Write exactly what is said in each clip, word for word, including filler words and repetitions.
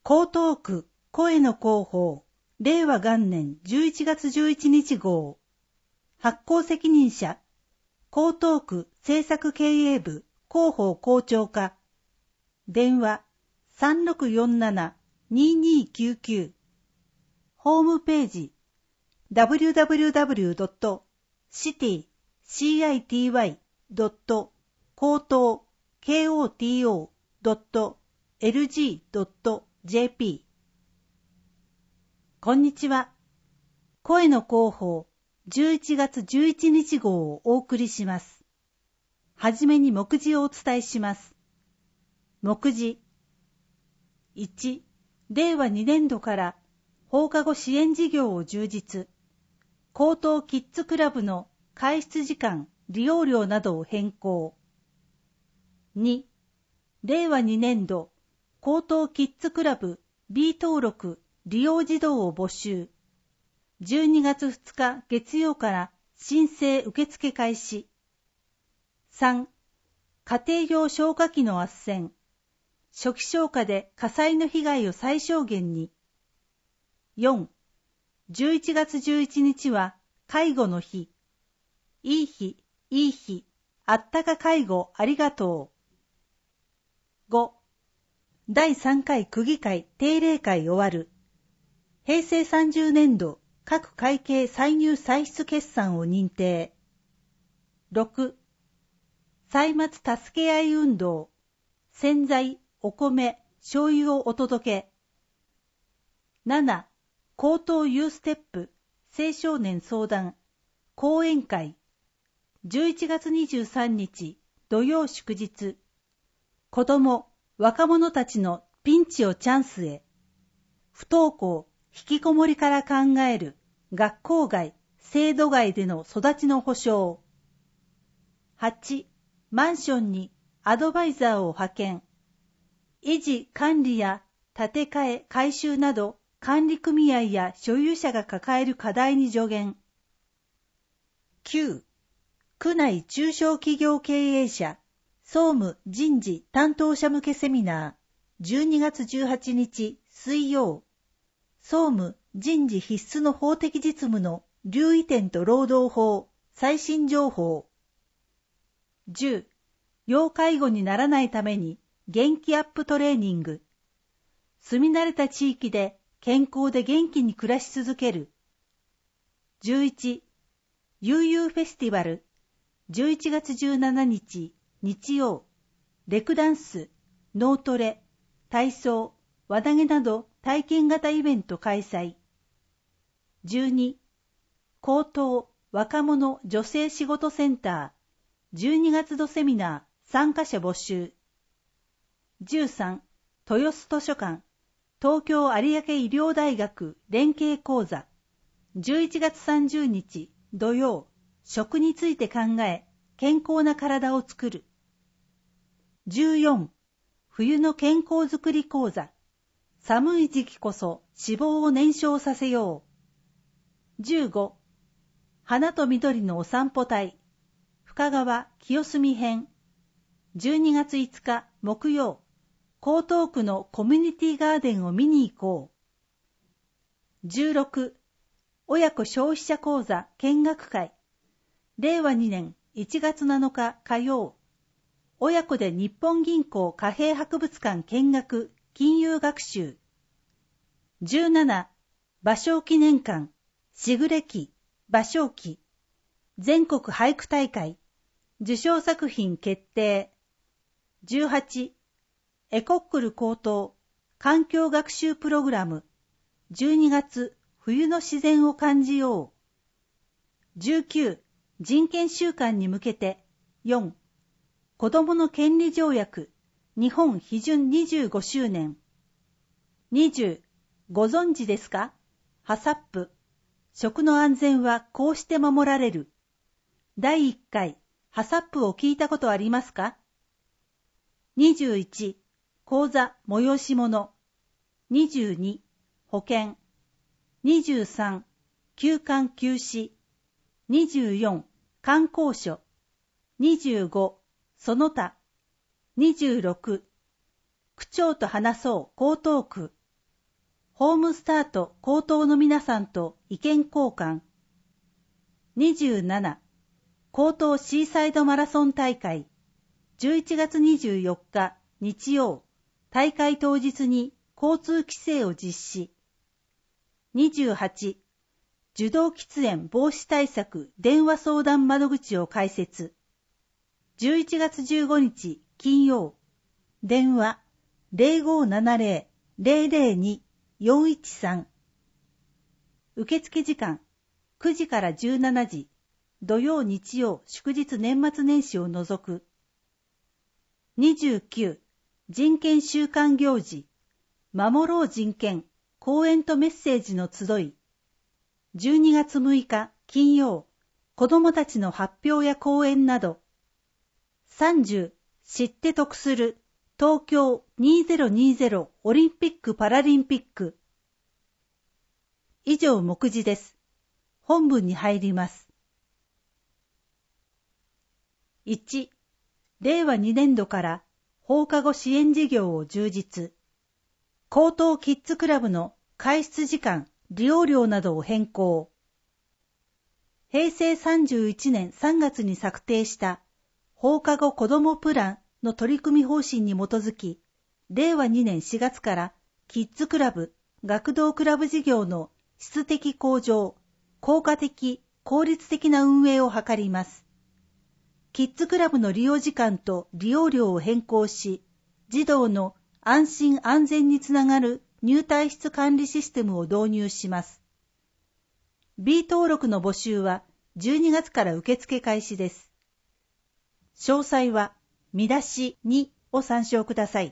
江東区声の広報令和元年じゅういちがつじゅういちにち号発行責任者江東区政策経営部広報校長課電話 さんろくよんななにーにーきゅうきゅう ホームページ ダブリューダブリューダブリュードットシティドットコートードットエルジードットジェーピー こんにちは。声の広報じゅういちがつじゅういちにち号をお送りします。はじめに目次をお伝えします。目次いち、れいわにねんどから放課後支援事業を充実、高等キッズクラブの開室時間、利用料などを変更。に、れいわにねんど高等キッズクラブ B 登録利用児童を募集。じゅうにがつふつか月曜から申請受付開始。さん、家庭用消火器の斡旋。初期消火で火災の被害を最小限に。よん、じゅういちがつじゅういちにちは介護の日。いい日、いい日、あったか介護ありがとう。ご、だいさんかい区議会定例会終わる。へいせいさんじゅうねんど各会計歳入歳出決算を認定。ろく、歳末助け合い運動。洗剤、お米、醤油をお届け。なな、高等ユーステップ青少年相談講演会。じゅういちがつにじゅうさんにち土曜祝日。子ども、若者たちのピンチをチャンスへ。不登校、引きこもりから考える学校外、制度外での育ちの保障。はち、マンションにアドバイザーを派遣。維持管理や建て替え改修など管理組合や所有者が抱える課題に助言。きゅう、区内中小企業経営者総務人事担当者向けセミナーじゅうにがつじゅうはちにち水曜。総務人事必須の法的実務の留意点と労働法最新情報。じゅう、要介護にならないために元気アップトレーニング。住み慣れた地域で健康で元気に暮らし続ける。じゅういち、悠々フェスティバルじゅういちがつじゅうしちにち日曜。レクダンス、脳トレ、体操、輪投げなど体験型イベント開催。じゅうに、高等若者女性仕事センターじゅうにがつどセミナー参加者募集。じゅうさん、豊洲図書館東京有明医療大学連携講座じゅういちがつさんじゅうにち土曜。食について考え健康な体を作る。じゅうよん、冬の健康づくり講座寒い時期こそ脂肪を燃焼させよう。じゅうご、花と緑のお散歩隊深川清澄編じゅうにがついつか木曜。江東区のコミュニティガーデンを見に行こう。じゅうろく、親子消費者講座見学会れいわにねんいちがつなのか火曜。親子で日本銀行貨幣博物館見学金融学習。じゅうなな、芭蕉記念館しぐれ記芭蕉記全国俳句大会受賞作品決定。じゅうはち、エコックル高等環境学習プログラムじゅうにがつ冬の自然を感じよう。じゅうきゅう、人権週間に向けて。よん、子どもの権利条約日本批准にじゅうごしゅうねん。にじゅう、ご存知ですか？ハサップ食の安全はこうして守られる。だいいっかいハサップを聞いたことありますか？にじゅういち、講座催し物。にじゅうに、保険。にじゅうさん、休館休止。にじゅうよん、観光所。にじゅうご、その他。にじゅうろく、区長と話そう江東区。 ホームスタート高等の皆さんと意見交換。にじゅうなな、高等シーサイドマラソン大会。じゅういちがつにじゅうよっか日曜、大会当日に交通規制を実施。にじゅうはち、受動喫煙防止対策電話相談窓口を開設。じゅういちがつじゅうごにち金曜、電話 ゼロごーななゼロ ゼロゼロに よんいちさん。受付時間くじからじゅうしちじ、土曜日曜祝日年末年始を除く。にじゅうきゅう、人権週間行事、守ろう人権、講演とメッセージの集い。じゅうにがつむいか金曜、子どもたちの発表や講演など。さんじゅう、知って得する、東京にせんにじゅうオリンピック・パラリンピック。以上目次です。本文に入ります。いち、れいわにねんどから放課後支援事業を充実。高等キッズクラブの開室時間、利用料などを変更。へいせいさんじゅういちねんさんがつに策定した放課後子どもプランの取り組み方針に基づき、れいわにねんしがつからキッズクラブ、学童クラブ事業の質的向上、効果的、効率的な運営を図ります。キッズクラブの利用時間と利用料を変更し、児童の安心安全につながる入退室管理システムを導入します。B 登録の募集はじゅうにがつから受付開始です。詳細は見出しにを参照ください。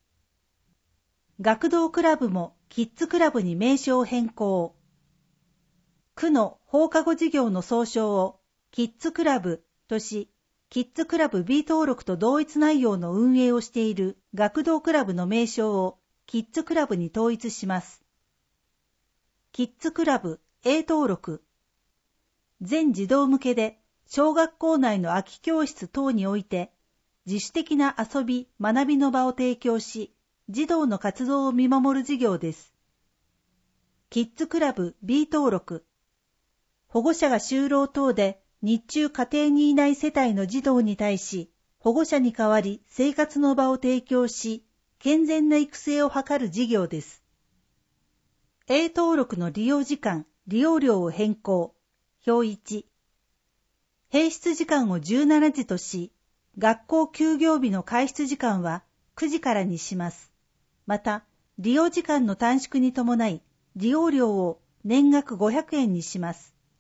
学童クラブもキッズクラブに名称変更。区の放課後事業の総称をキッズクラブとし、キッズクラブ B 登録と同一内容の運営をしている学童クラブの名称をキッズクラブに統一します。キッズクラブ A 登録。全児童向けで小学校内の空き教室等において自主的な遊び・学びの場を提供し、児童の活動を見守る事業です。キッズクラブ B 登録。保護者が就労等で日中家庭にいない世帯の児童に対し、保護者に代わり生活の場を提供し、健全な育成を図る事業です。A 登録の利用時間、利用料を変更。表いち。閉室時間をじゅうしちじとし、学校休業日の開室時間はくじからにします。また、利用時間の短縮に伴い、利用料を年額ごひゃくえんにします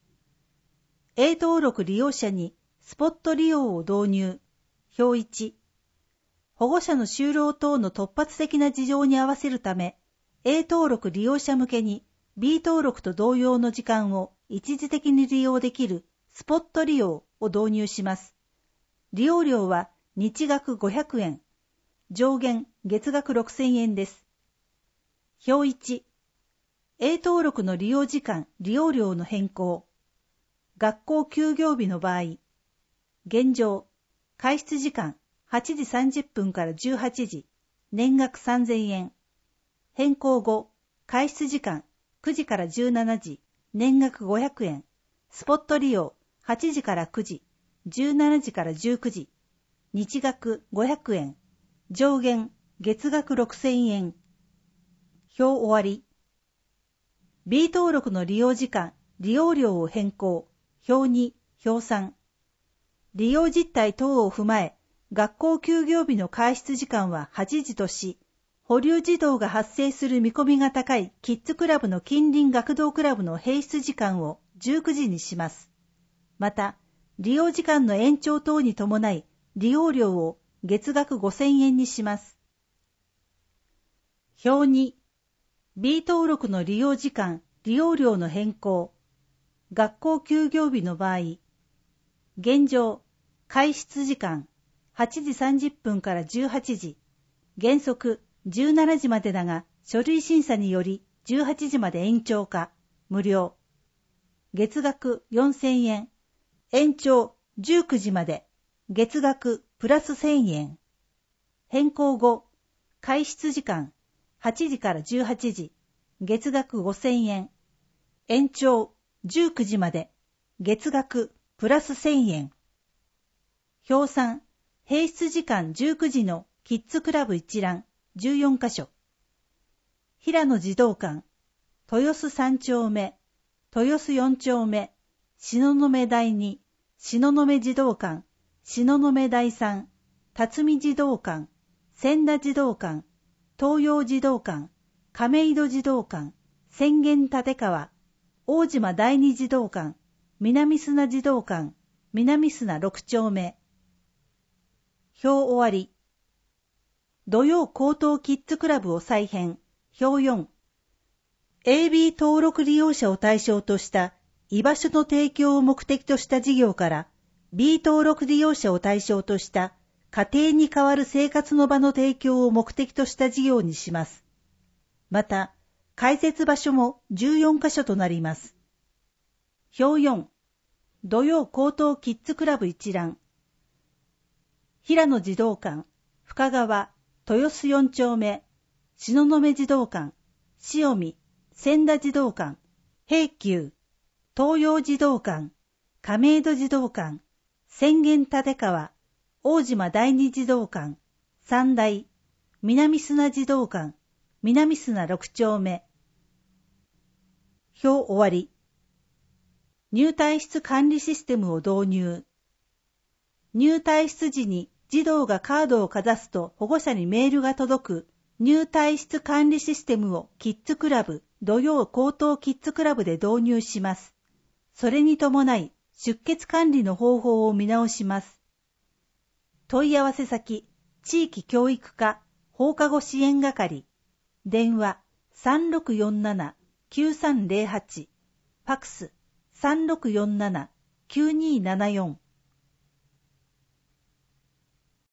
。A 登録利用者にスポット利用を導入。表いち。保護者の就労等の突発的な事情に合わせるため、A 登録利用者向けに B 登録と同様の時間を一時的に利用できるスポット利用を導入します。利用料は日額ごひゃくえん、上限月額ろくせんえんです。表いち。A 登録の利用時間、利用料の変更。学校休業日の場合、現状、開室時間はちじさんじゅっぷんからじゅうはちじ、年額さんぜんえん。変更後、開室時間くじからじゅうしちじ、年額ごひゃくえん。スポット利用はちじからくじ、じゅうしちじからじゅうくじ、日額ごひゃくえん。上限月額ろくせんえん。表終わり。B 登録の利用時間、利用料を変更。表に、表さん。利用実態等を踏まえ、学校休業日の開室時間ははちじとし、保留児童が発生する見込みが高いキッズクラブの近隣学童クラブの閉室時間をじゅうくじにします。また、利用時間の延長等に伴い、利用料を月額ごせんえんにします。表に、B 登録の利用時間、利用料の変更。学校休業日の場合、現状、開室時間はちじさんじゅっぷんからじゅうはちじ、原則じゅうしちじまでだが、書類審査によりじゅうはちじまで延長か、無料。月額よんせんえん、延長じゅうくじまで、月額プラスせんえん。変更後、開室時間はちじからじゅうはちじ、 月額ごせんえん。延長じゅうくじまで、月額プラスせんえん。表参、閉室時間じゅうくじのキッズクラブ一覧じゅうよんかしょ。平野児童館、豊洲さん丁目、豊洲よん丁目、東雲台に、東雲児童館、東雲台さん、辰巳児童館、千田児童館、東洋児童館、亀戸児童館、浅間立川、大島第二児童館、南砂児童館、南砂ろく丁目。表終わり。土曜高等キッズクラブを再編。表よん。エービー 登録利用者を対象とした居場所の提供を目的とした事業から B 登録利用者を対象とした家庭に代わる生活の場の提供を目的とした事業にします。また、開設場所もじゅうよんかしょとなります。表よん。土曜高等キッズクラブ一覧。平野児童館、深川、豊洲よん丁目、東雲児童館、塩見、千田児童館、平久、東洋児童館、亀戸児童館、浅間立川、大島第二児童館、三大、南砂児童館、南砂ろく丁目。表終わり。入退室管理システムを導入。入退室時に児童がカードをかざすと保護者にメールが届く入退室管理システムをキッズクラブ、土曜高等キッズクラブで導入します。それに伴い出欠管理の方法を見直します。問い合わせ先、地域教育課放課後支援係、電話 さんろくよんななきゅうさんぜろはち、ファクス さんろくよんななきゅうにーななよん。